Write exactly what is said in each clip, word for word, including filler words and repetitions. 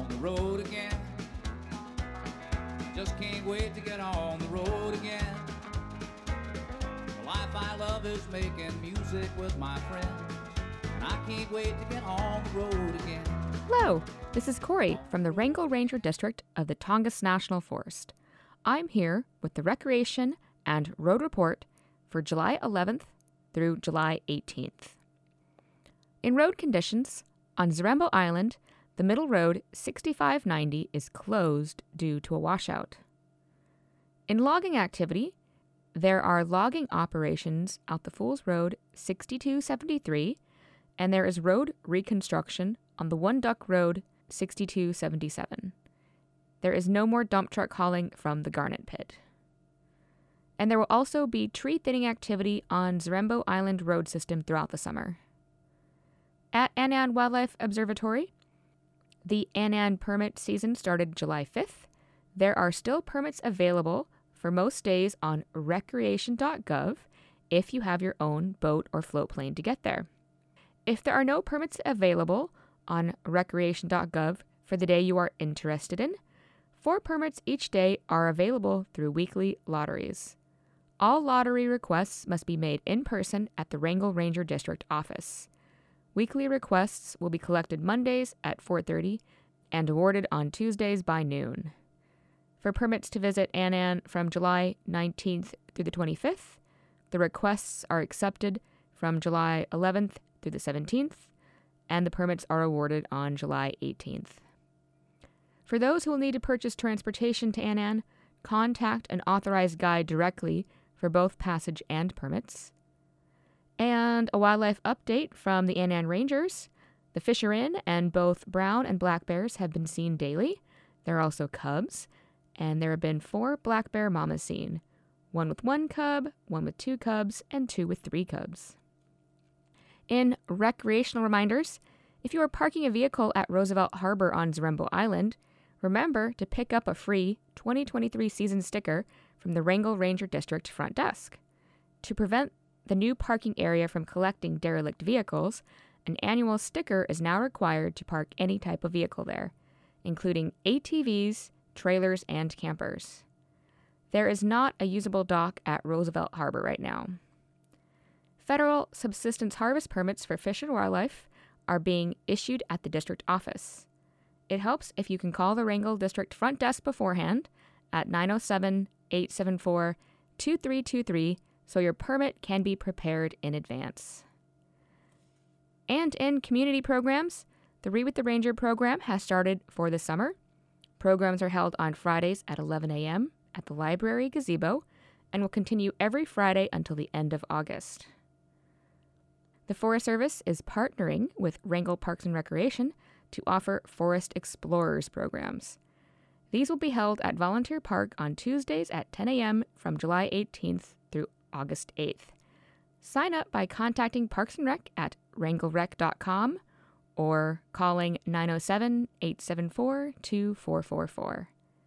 the road again. Just can't wait to get on the road again. The life I love is making music with my friends, and I can't wait to get on the road again. Hello, this is Corey from the Wrangell Ranger District of the Tongass National Forest. I'm here with the Recreation and Road Report for July eleventh through July eighteenth. In road conditions, on Zarembo Island, the middle road sixty-five ninety is closed due to a washout. In logging activity, there are logging operations out the Fools Road sixty-two seventy-three, and there is road reconstruction on the One Duck Road sixty-two seventy-seven. There is no more dump truck hauling from the Garnet Pit. And there will also be tree thinning activity on Zarembo Island road system throughout the summer. At Annan Wildlife Observatory, the Annan permit season started July fifth. There are still permits available for most days on recreation dot gov if you have your own boat or float plane to get there. If there are no permits available on recreation dot gov for the day you are interested in, four permits each day are available through weekly lotteries. All lottery requests must be made in person at the Wrangell Ranger District office. Weekly requests will be collected Mondays at four thirty and awarded on Tuesdays by noon. For permits to visit Annan from July nineteenth through the twenty-fifth, the requests are accepted from July eleventh through the seventeenth, and the permits are awarded on July eighteenth. For those who will need to purchase transportation to Annan, contact an authorized guide directly for both passage and permits. And a wildlife update from the Annan Rangers. The fish are in, and both brown and black bears have been seen daily. There are also cubs, and there have been four black bear mamas seen. One with one cub, one with two cubs, and two with three cubs. In recreational reminders, if you are parking a vehicle at Roosevelt Harbor on Zarembo Island, remember to pick up a free twenty twenty-three season sticker from the Wrangell Ranger District front desk. To prevent the new parking area from collecting derelict vehicles, an annual sticker is now required to park any type of vehicle there, including A T Vs, trailers, and campers. There is not a usable dock at Roosevelt Harbor right now. Federal subsistence harvest permits for fish and wildlife are being issued at the district office. It helps if you can call the Wrangell District front desk beforehand at nine oh seven, eight seven four, two three two three so your permit can be prepared in advance. And in community programs, the Read with the Ranger program has started for the summer. Programs are held on Fridays at eleven a.m. at the library gazebo and will continue every Friday until the end of August. The Forest Service is partnering with Wrangell Parks and Recreation to offer Forest Explorers programs. These will be held at Volunteer Park on Tuesdays at ten a.m. from July eighteenth through August eighth. Sign up by contacting Parks and Rec at wrangell rec dot com or calling nine oh seven, eight seven four, two four four four.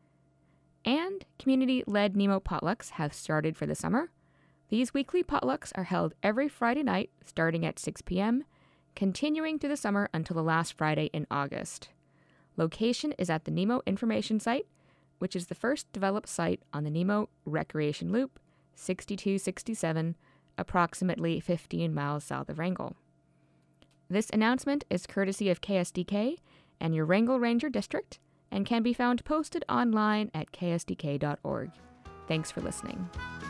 And community-led Nemo potlucks have started for the summer. These weekly potlucks are held every Friday night starting at six p.m., continuing through the summer until the last Friday in August. Location is at the Nemo Information Site, which is the first developed site on the Nemo Recreation Loop, sixty-two sixty-seven, approximately fifteen miles south of Wrangell. This announcement is courtesy of K S D K and your Wrangell Ranger District and can be found posted online at k s d k dot org. Thanks for listening.